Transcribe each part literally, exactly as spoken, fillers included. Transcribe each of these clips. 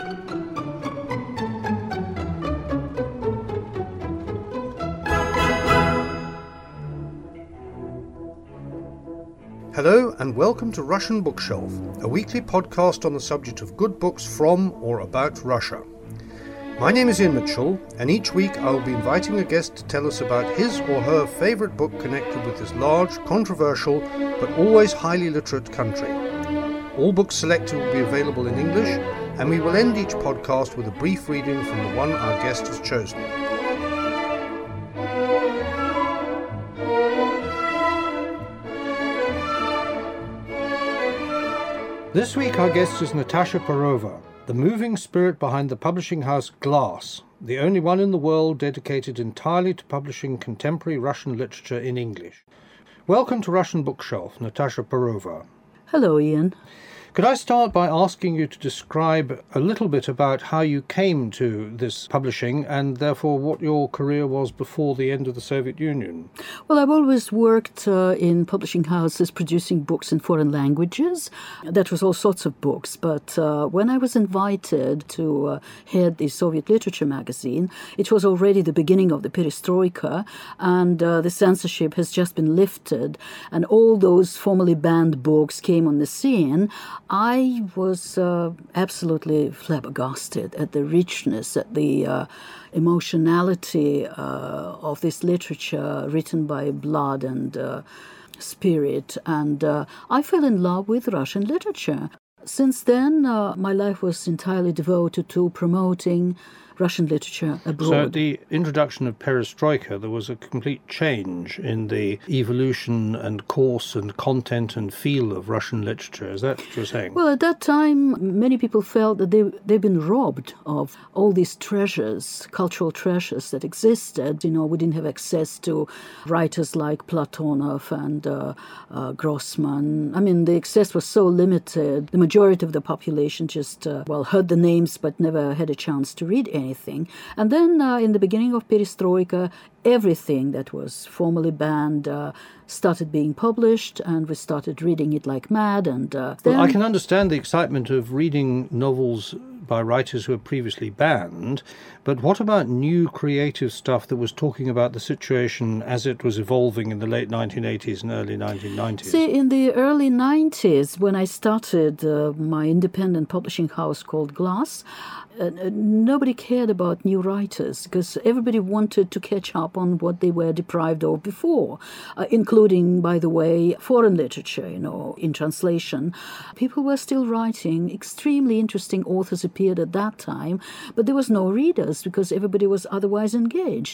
Hello and welcome to Russian Bookshelf, a weekly podcast on the subject of good books from or about Russia. My name is Ian Mitchell, and each week I will be inviting a guest to tell us about his or her favourite book connected with this large, controversial, but always highly literate country. All books selected will be available in English, and we will end each podcast with a brief reading from the one our guest has chosen. This week our guest is Natasha Perova, the moving spirit behind the publishing house Glass, the only one in the world dedicated entirely to publishing contemporary Russian literature in English. Welcome to Russian Bookshelf, Natasha Perova. Hello, Ian. Could I start by asking you to describe a little bit about how you came to this publishing and therefore what your career was before the end of the Soviet Union? Well, I've always worked uh, in publishing houses producing books in foreign languages. That was all sorts of books. But uh, when I was invited to uh, head the Soviet Literature magazine, it was already the beginning of the perestroika, and uh, the censorship has just been lifted, and all those formerly banned books came on the scene. I was uh, absolutely flabbergasted at the richness, at the uh, emotionality uh, of this literature written by blood and uh, spirit. And uh, I fell in love with Russian literature. Since then, uh, my life was entirely devoted to promoting Russian literature abroad. So at the introduction of perestroika, there was a complete change in the evolution and course and content and feel of Russian literature. Is that what you're saying? Well, at that time, many people felt that they, they've been robbed of all these treasures, cultural treasures that existed. You know, we didn't have access to writers like Platonov and uh, uh, Grossman. I mean, the access was so limited. The majority of the population just, uh, well, heard the names but never had a chance to read anything. Anything. And then uh, in the beginning of perestroika, everything that was formally banned uh, started being published, and we started reading it like mad. And uh, then... Well, I can understand the excitement of reading novels by writers who were previously banned, but what about new creative stuff that was talking about the situation as it was evolving in the late nineteen eighties and early nineteen nineties? See, in the early nineties, when I started uh, my independent publishing house called Glass, uh, nobody cared about new writers because everybody wanted to catch up on what they were deprived of before, uh, including, by the way, foreign literature, you know, in translation. People were still writing. Extremely interesting authors appeared at that time, but there was no readers because everybody was otherwise engaged.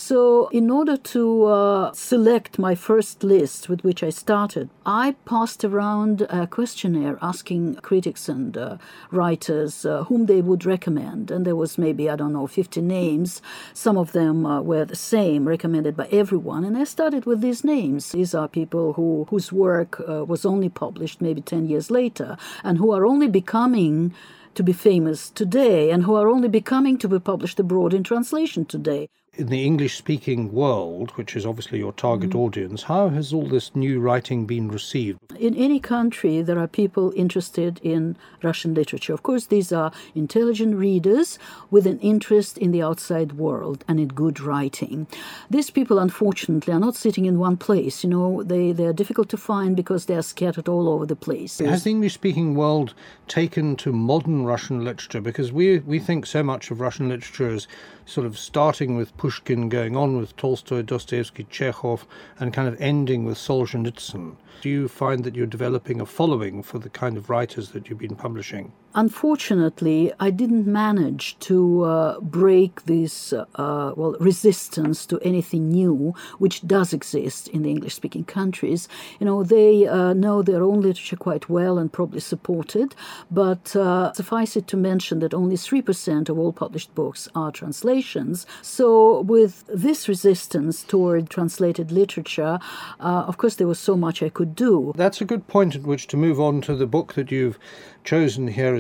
So in order to uh, select my first list with which I started, I passed around a questionnaire asking critics and uh, writers uh, whom they would recommend. And there was maybe, I don't know, fifty names. Some of them uh, were the same, recommended by everyone. And I started with these names. These are people who whose work uh, was only published maybe ten years later and who are only becoming to be famous today and who are only becoming to be published abroad in translation today. In the English-speaking world, which is obviously your target mm. audience, how has all this new writing been received? In any country, there are people interested in Russian literature. Of course, these are intelligent readers with an interest in the outside world and in good writing. These people, unfortunately, are not sitting in one place. You know, they, they are difficult to find because they are scattered all over the place. Has the English-speaking world taken to modern Russian literature? Because we, we think so much of Russian literature as sort of starting with Pushkin, going on with Tolstoy, Dostoevsky, Chekhov, and kind of ending with Solzhenitsyn. Do you find that you're developing a following for the kind of writers that you've been publishing? Unfortunately, I didn't manage to uh, break this, uh, well, resistance to anything new, which does exist in the English-speaking countries. You know, they uh, know their own literature quite well and probably support it, but uh, suffice it to mention that only three percent of all published books are translations. So with this resistance toward translated literature, uh, of course, there was so much I could do. That's a good point at which to move on to the book that you've chosen here as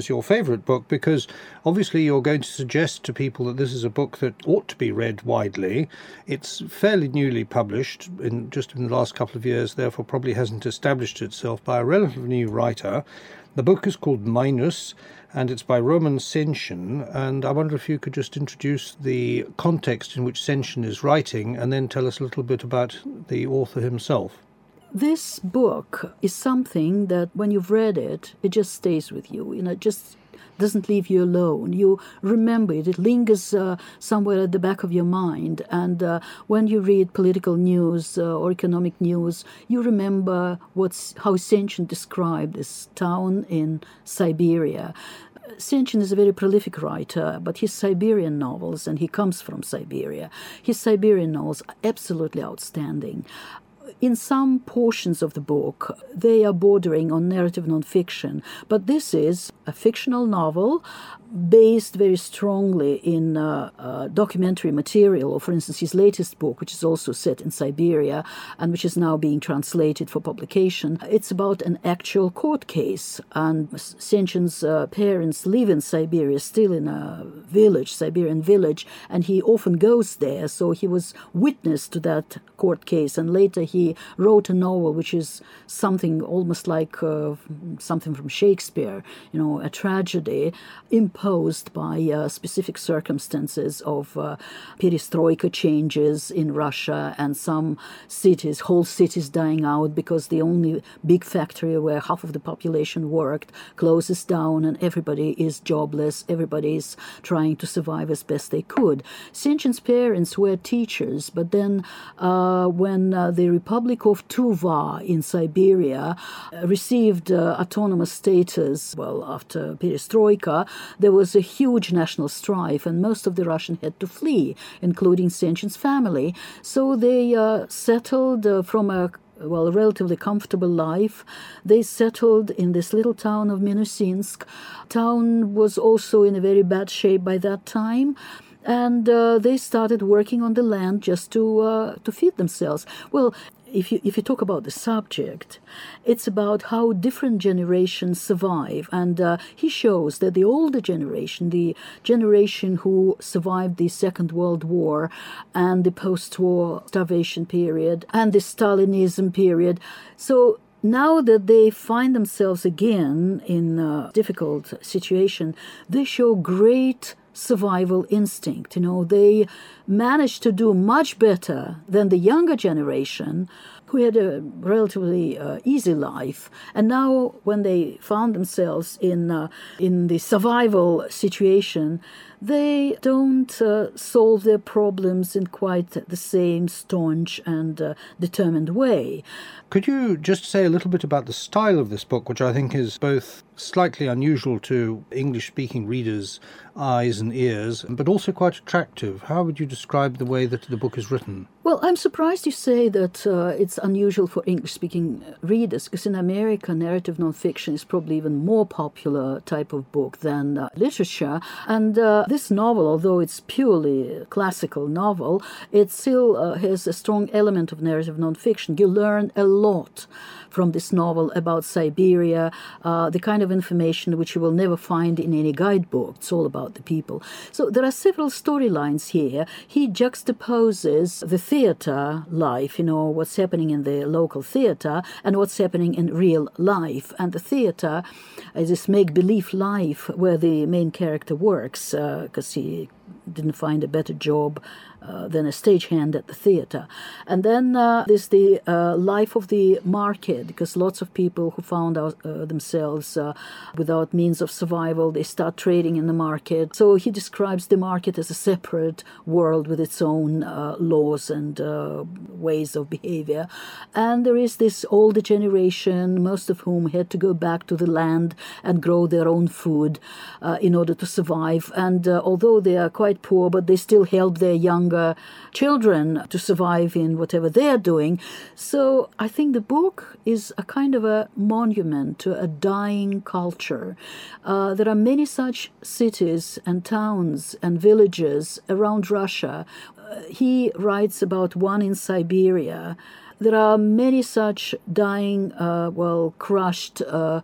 is your favourite book, because obviously you're going to suggest to people that this is a book that ought to be read widely. It's fairly newly published, in just in the last couple of years, therefore probably hasn't established itself, by a relatively new writer. The book is called Minus, and it's by Roman Senchen, and I wonder if you could just introduce the context in which Senchen is writing, and then tell us a little bit about the author himself. This book is something that when you've read it, it just stays with you. You know, it just doesn't leave you alone. You remember it. It lingers uh, somewhere at the back of your mind. And uh, when you read political news uh, or economic news, you remember what's how Senchen described this town in Siberia. Senchen is a very prolific writer, but his Siberian novels, and he comes from Siberia, his Siberian novels are absolutely outstanding. In some portions of the book, they are bordering on narrative nonfiction, but this is a fictional novel based very strongly in uh, uh, documentary material, or for instance his latest book, which is also set in Siberia and which is now being translated for publication. It's about an actual court case, and Senchen's uh, parents live in Siberia, still in a village, Siberian village, and he often goes there, so he was witness to that court case, and later he wrote a novel which is something almost like uh, something from Shakespeare, you know, a tragedy imposed by uh, specific circumstances of uh, perestroika changes in Russia, and some cities, whole cities dying out because the only big factory where half of the population worked closes down and everybody is jobless, everybody is trying to survive as best they could. Senchen's parents were teachers, but then uh, when uh, the Republic of Tuva in Siberia uh, received uh, autonomous status, well, after perestroika, there was a huge national strife, and most of the Russians had to flee, including Senchen's family. So they uh, settled uh, from a well, a relatively comfortable life. They settled in this little town of Minusinsk. Town was also in a very bad shape by that time. And uh, they started working on the land just to uh, to feed themselves. Well, if you if you talk about the subject, it's about how different generations survive. And uh, he shows that the older generation, the generation who survived the Second World War and the post-war starvation period and the Stalinism period, so now that they find themselves again in a difficult situation, they show great survival instinct. You know, they managed to do much better than the younger generation who had a relatively uh, easy life. And now when they found themselves in uh, in the survival situation, they don't uh, solve their problems in quite the same staunch and uh, determined way. Could you just say a little bit about the style of this book, which I think is both slightly unusual to English-speaking readers' eyes and ears, but also quite attractive? How would you describe the way that the book is written? Well, I'm surprised you say that uh, it's unusual for English-speaking readers, because in America, narrative nonfiction is probably even more popular type of book than uh, literature. And uh, this novel, although it's purely a classical novel, it still uh, has a strong element of narrative nonfiction. You learn a lot from this novel about Siberia, uh, the kind of information which you will never find in any guidebook. It's all about the people. So there are several storylines here. He juxtaposes the theater life, you know, what's happening in the local theater and what's happening in real life. And the theater is this make-believe life where the main character works because uh, he didn't find a better job uh, than a stagehand at the theater. And then uh, there's the uh, life of the market, because lots of people who found out, uh, themselves uh, without means of survival, they start trading in the market. So he describes the market as a separate world with its own uh, laws and uh, ways of behavior. And there is this older generation, most of whom had to go back to the land and grow their own food uh, in order to survive. And uh, although they are quite poor, but they still help their younger children to survive in whatever they're doing. So I think the book is a kind of a monument to a dying culture. Uh, there are many such cities and towns and villages around Russia. Uh, he writes about one in Siberia. There are many such dying, uh, well, crushed uh,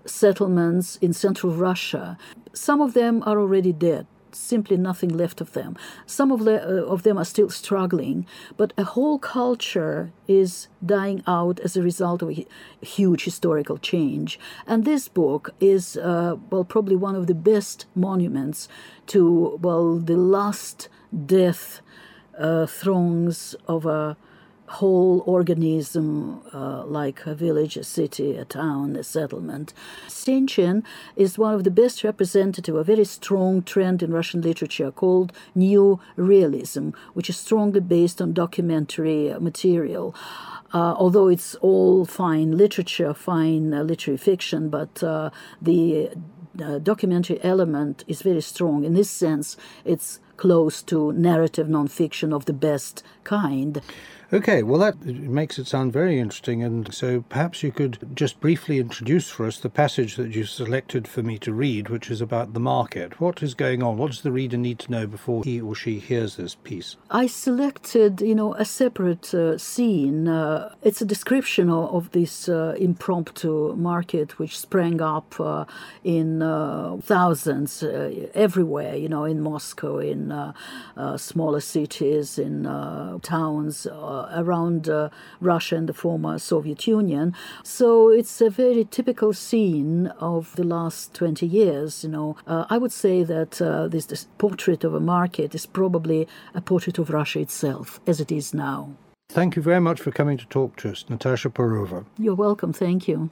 settlements in central Russia. Some of them are already dead. Simply nothing left of them. Some of, the, uh, of them are still struggling, but a whole culture is dying out as a result of a huge historical change. And this book is, uh, well, probably one of the best monuments to, well, the last death uh, throngs of a whole organism, uh, like a village, a city, a town, a settlement. Senchen is one of the best representative, a very strong trend in Russian literature called New Realism, which is strongly based on documentary material. Uh, although it's all fine literature, fine uh, literary fiction, but uh, the uh, documentary element is very strong. In this sense, it's close to narrative nonfiction of the best kind. Okay, well, that makes it sound very interesting, and so perhaps you could just briefly introduce for us the passage that you selected for me to read, which is about the market. What is going on? What does the reader need to know before he or she hears this piece? I selected, you know, a separate uh, scene. Uh, it's a description of, of this uh, impromptu market which sprang up uh, in uh, thousands uh, everywhere, you know, in Moscow, in uh, uh, smaller cities, in uh, towns, uh, around uh, Russia and the former Soviet Union. So it's a very typical scene of the last twenty years. You know, uh, I would say that uh, this, this portrait of a market is probably a portrait of Russia itself, as it is now. Thank you very much for coming to talk to us, Natasha Parova. You're welcome. Thank you.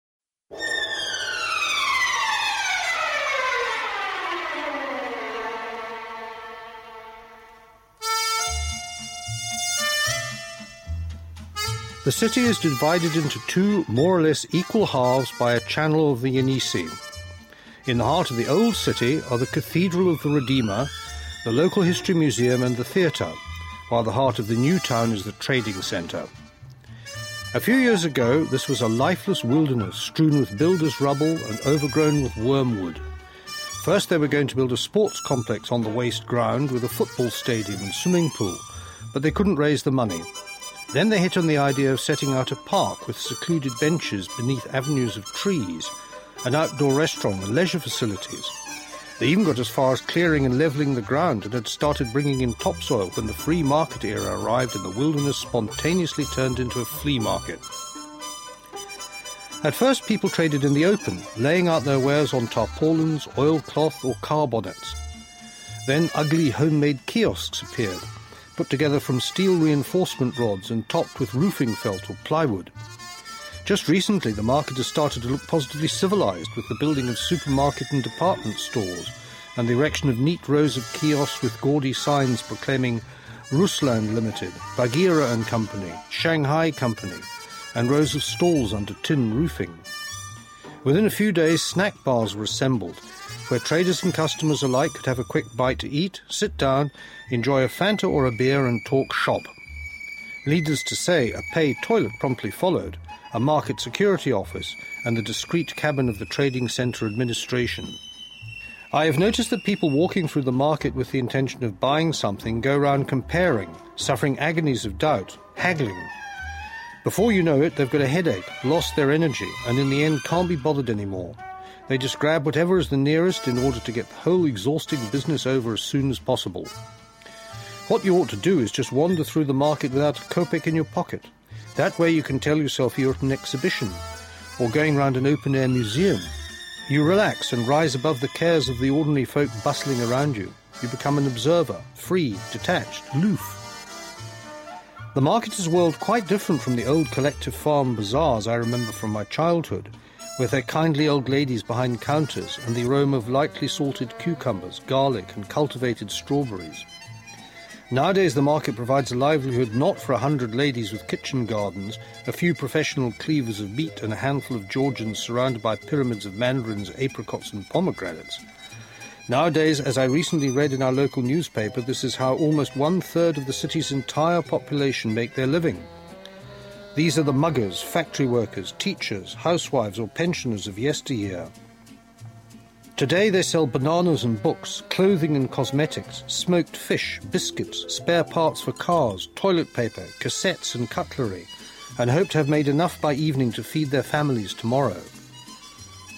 The city is divided into two more or less equal halves by a channel of the Yenisei. In the heart of the old city are the Cathedral of the Redeemer, the local history museum and the theatre, while the heart of the new town is the trading centre. A few years ago, this was a lifeless wilderness strewn with builders' rubble and overgrown with wormwood. First they were going to build a sports complex on the waste ground with a football stadium and swimming pool, but they couldn't raise the money. Then they hit on the idea of setting out a park with secluded benches beneath avenues of trees, an outdoor restaurant and leisure facilities. They even got as far as clearing and levelling the ground and had started bringing in topsoil when the free market era arrived and the wilderness spontaneously turned into a flea market. At first people traded in the open, laying out their wares on tarpaulins, oilcloth or car bonnets. Then ugly homemade kiosks appeared, put together from steel reinforcement rods and topped with roofing felt or plywood. Just recently, the market has started to look positively civilized with the building of supermarket and department stores and the erection of neat rows of kiosks with gaudy signs proclaiming Rusland Limited, Bagheera and Company, Shanghai Company, and rows of stalls under tin roofing. Within a few days, snack bars were assembled, where traders and customers alike could have a quick bite to eat, sit down, enjoy a Fanta or a beer and talk shop. Needless to say, a paid toilet promptly followed, a market security office, and the discreet cabin of the trading centre administration. I have noticed that people walking through the market with the intention of buying something go round comparing, suffering agonies of doubt, haggling. Before you know it, they've got a headache, lost their energy, and in the end can't be bothered anymore. They just grab whatever is the nearest in order to get the whole exhausting business over as soon as possible. What you ought to do is just wander through the market without a kopeck in your pocket. That way you can tell yourself you're at an exhibition or going round an open-air museum. You relax and rise above the cares of the ordinary folk bustling around you. You become an observer, free, detached, aloof. The market is a world quite different from the old collective farm bazaars I remember from my childhood, with their kindly old ladies behind counters and the aroma of lightly salted cucumbers, garlic and cultivated strawberries. Nowadays the market provides a livelihood not for a hundred ladies with kitchen gardens, a few professional cleavers of meat and a handful of Georgians surrounded by pyramids of mandarins, apricots and pomegranates. Nowadays, as I recently read in our local newspaper, this is how almost one-third of the city's entire population make their living. These are the muggers, factory workers, teachers, housewives or pensioners of yesteryear. Today they sell bananas and books, clothing and cosmetics, smoked fish, biscuits, spare parts for cars, toilet paper, cassettes and cutlery, and hope to have made enough by evening to feed their families tomorrow.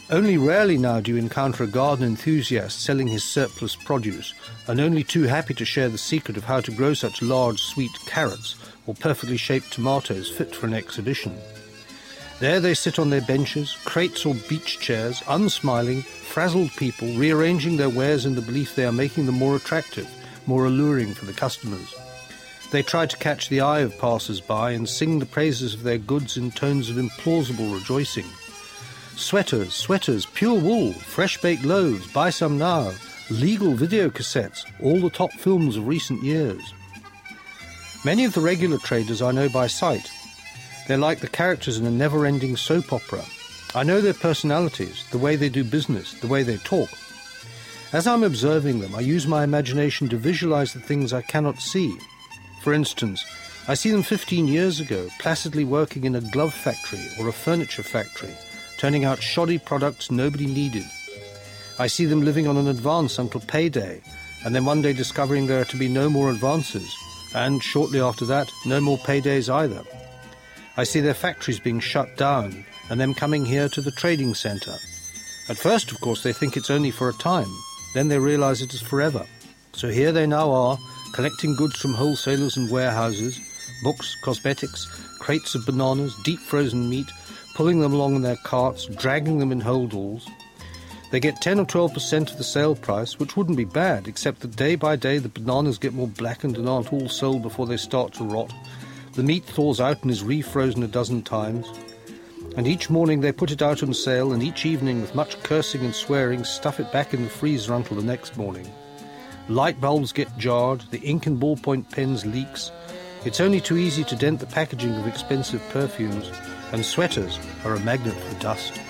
Only rarely now do you encounter a garden enthusiast selling his surplus produce, and only too happy to share the secret of how to grow such large, sweet carrots or perfectly shaped tomatoes fit for an exhibition. There they sit on their benches, crates or beach chairs, unsmiling, frazzled people, rearranging their wares in the belief they are making them more attractive, more alluring for the customers. They try to catch the eye of passers-by and sing the praises of their goods in tones of implausible rejoicing. Sweaters, sweaters, pure wool, fresh-baked loaves, buy some now, legal video cassettes, all the top films of recent years. Many of the regular traders I know by sight. They're like the characters in a never-ending soap opera. I know their personalities, the way they do business, the way they talk. As I'm observing them, I use my imagination to visualize the things I cannot see. For instance, I see them fifteen years ago, placidly working in a glove factory or a furniture factory, turning out shoddy products nobody needed. I see them living on an advance until payday, and then one day discovering there are to be no more advances, and shortly after that, no more paydays either. I see their factories being shut down, and them coming here to the trading centre. At first, of course, they think it's only for a time. Then they realize it is forever. So here they now are, collecting goods from wholesalers and warehouses, books, cosmetics, crates of bananas, deep frozen meat, pulling them along in their carts, dragging them in holdalls. They get ten or twelve percent of the sale price, which wouldn't be bad, except that day by day the bananas get more blackened and aren't all sold before they start to rot. The meat thaws out and is refrozen a dozen times. And each morning they put it out on sale, and each evening, with much cursing and swearing, stuff it back in the freezer until the next morning. Light bulbs get jarred, the ink in ballpoint pens leaks. It's only too easy to dent the packaging of expensive perfumes, and sweaters are a magnet for dust.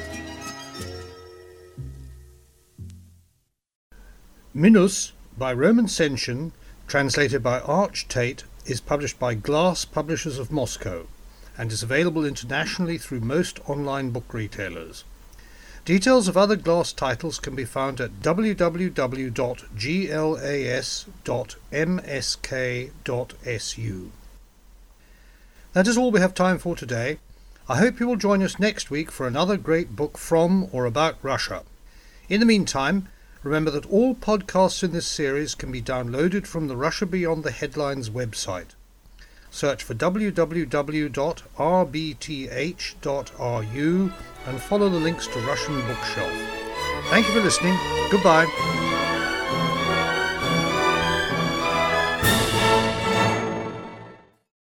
Minos, by Roman Senshin, translated by Arch Tate, is published by Glass Publishers of Moscow and is available internationally through most online book retailers. Details of other Glass titles can be found at w w w dot glas dot m s k dot s u. That is all we have time for today. I hope you will join us next week for another great book from or about Russia. In the meantime, remember that all podcasts in this series can be downloaded from the Russia Beyond the Headlines website. Search for w w w dot r b t h dot r u and follow the links to Russian Bookshelf. Thank you for listening. Goodbye.